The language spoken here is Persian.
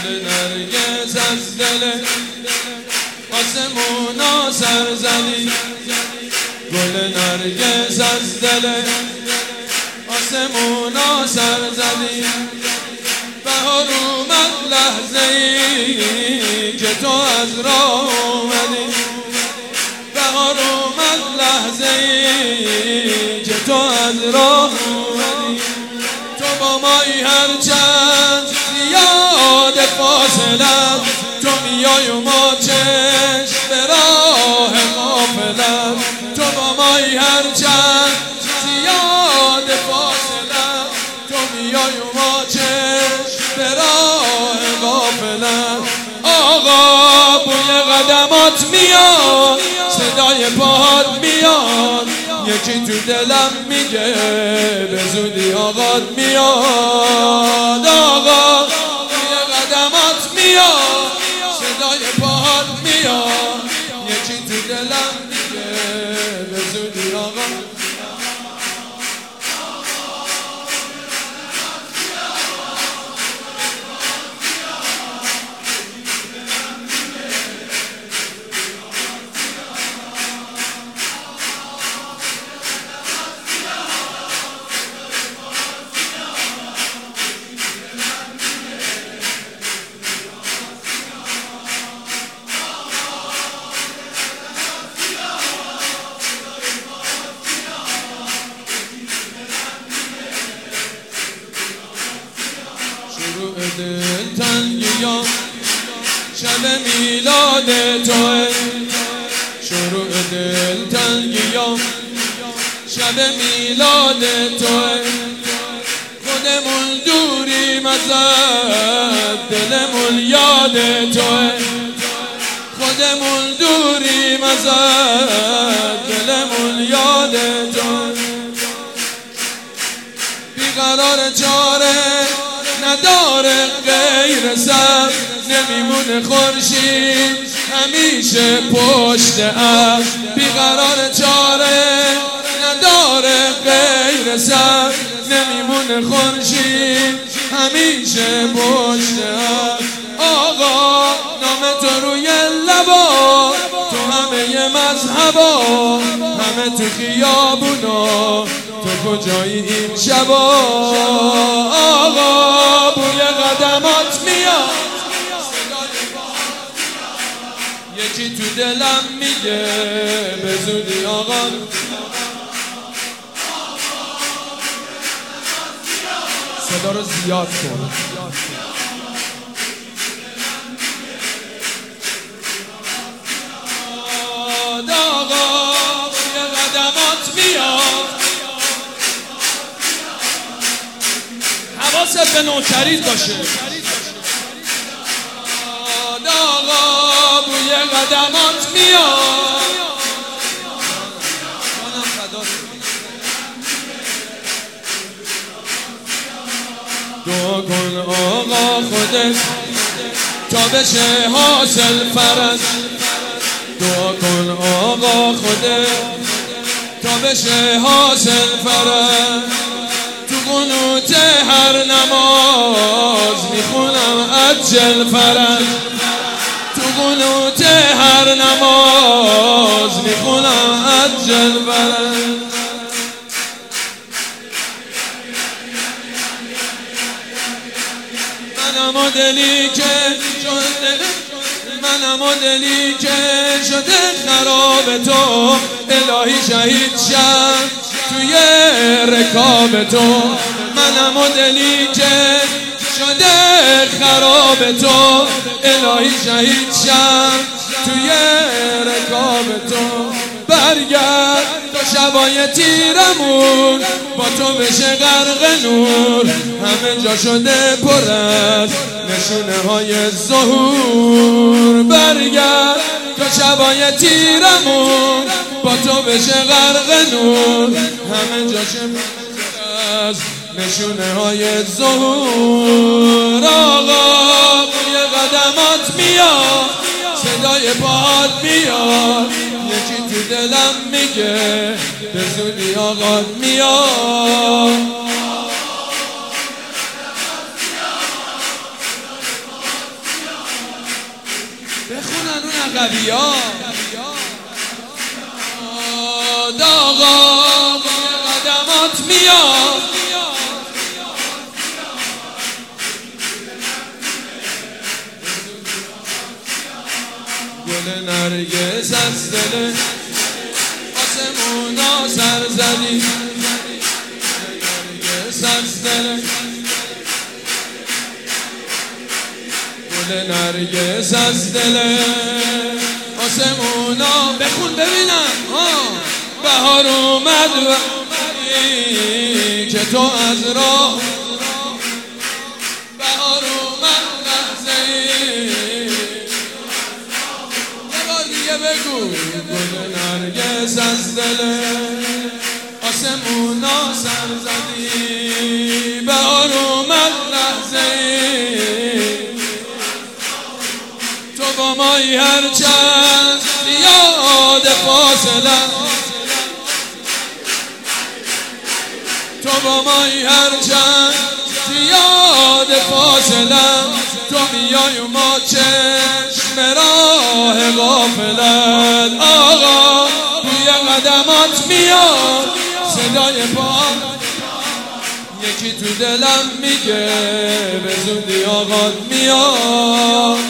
نرگس از دل آسمونا سر زدی، گل نرگس از دل آسمونا سر زدی. بهار اومد لحظه ای که تو از راه اومدی، بهار اومد لحظه ای که تو از راه اومدی. تو با مایی هرچند زیاد فاصلت، تو میای و ما چشم به راه غافلت. تو با مایی هرچند زیاد فاصلت، تو میای و ما چشم به راه غافلت. آقا بوی قدمات میاد، صدای پاهات میاد، یکی تو دلم میگه به زودی آقات میاد. آقا بوی قدمات میاد، صدای پاهات میاد، یکی تو دلم میگه به زودی آقات. شروع دلتنگیام شب میلاد توه، شروع دلتنگیام شب میلاد توه. خودمون دوریم ازت، دلمون یاد توه، خودمون دوریم ازت، دلمون یاد توه. بیقرار چاره نداره غیر سر، نمیمونه خورشید همیشه پشت ابر. بیقرار چاره نداره غیر سر، نمیمونه خورشید همیشه پشت ابر. آقا نام تو روی لبا، تو همه مذهبا، همه تو خیابونا، تو کجایی این شبا. آقا بوی قدمات میاد، یکی تو دلم میگه به زودی آقا. صدا رو زیاد کن. آقا بوی قدمات میاد، حواست به نوکریت باشه. آقا بوی قدمات میاد، دعا کن آقا خودت تا بشه حاصل فرج. دعا کن آقا خودت تا بشه حاصل فرج. تو قنوت هر نماز میخونم عجل فرج، تو قنوت هر نماز میخونم عجل فرج. منم و دلی که شده، منم و دلی که شده خراب تو، الهی شهید شم توی رکاب تو. منم و دلی که شده خراب تو، الهی شهید شم توی رکاب تو. برگرد تا شبای تیرمون با تو بشه غرق نور، همه جا شده پر از نشونه های ظهور. برگرد تا شبای تیرمون با تو بشه غرق نور، همه جا شده از نشونه های ظهور. آقا بوی قدمات میاد، صدای پاهات میاد، یکی تو دلم میگه به زودی آقات میاد. بزن اون عقبیا آقا قدمات میاد گل نرگس از دل آسمونا سر زدی نرگس از دل گل نرگس از دل آسمونا بخون ببینم بهار اومد وقتی که تو از راه بهار اومد لحظه‌ای یه بار دیگه بگو گل نرگس از دل آسمونا سر زدی بهار اومد لحظه‌ای تو با مایی هرچند یاد فاصله تو با مایی هرچند یاد فاصله تو میای و ما چشم راه غافلت آقا توی قدمات میاد صدای پا یکی تو دلم میگه به زودی آقات میاد